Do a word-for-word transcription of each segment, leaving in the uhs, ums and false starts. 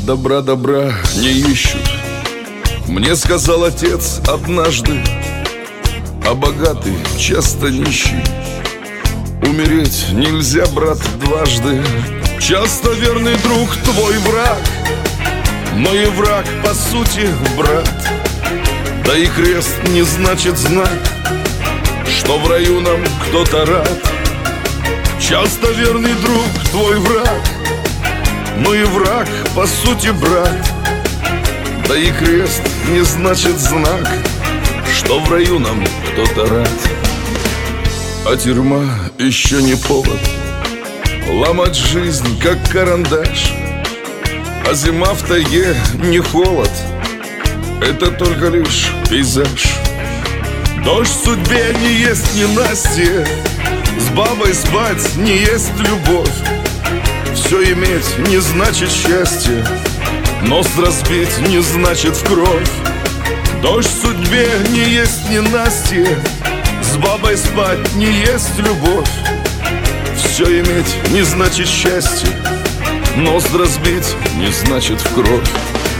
Добра добра не ищут. Мне сказал отец однажды, а богатый часто нищий. Умереть нельзя, брат, дважды. Часто верный друг твой враг, но и враг по сути брат. Да и крест не значит знак, что в раю нам кто-то рад. Часто верный друг твой враг, но и враг по сути брат. Да и крест не значит знак, что в раю нам кто-то рад. А тюрьма еще не повод ломать жизнь, как карандаш. А зима в тайге не холод, это только лишь пейзаж. Дождь в судьбе не есть ненастье, с бабой спать не есть любовь. Все иметь не значит счастье, нос разбить не значит в кровь. Дождь в судьбе не есть ненастье, с бабой спать не есть любовь. Все иметь не значит счастье, нос разбить не значит в кровь.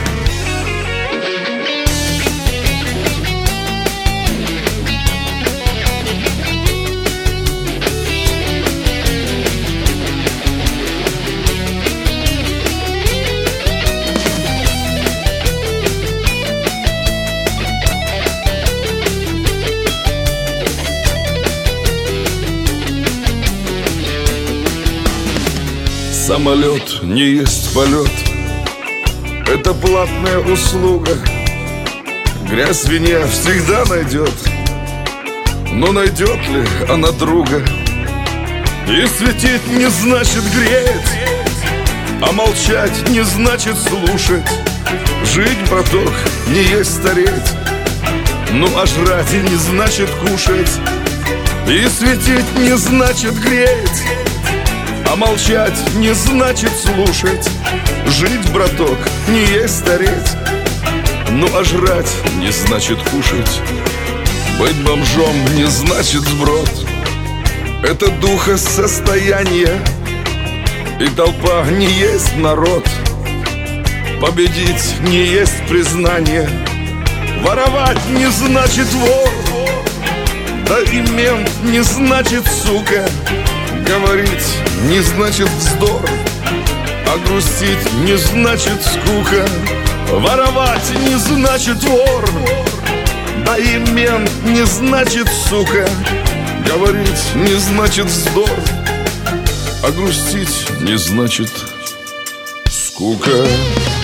Самолет не есть полет, это платная услуга. Грязь в вине всегда найдет, но найдет ли она друга? И светить не значит греть, а молчать не значит слушать. Жить, браток, не есть стареть, ну а жрать и не значит кушать. И светить не значит греть, а молчать не значит слушать. Жить, браток, не есть стареть, ну а жрать не значит кушать. Быть бомжом не значит сброд, это духосостояние. И толпа не есть народ, победить не есть признание. Воровать не значит вор, да и мент не значит сука. Говорить не значит вздор, а грустить не значит скука. Воровать не значит вор, да и мент не значит сука. Говорить не значит вздор, а грустить не значит скука.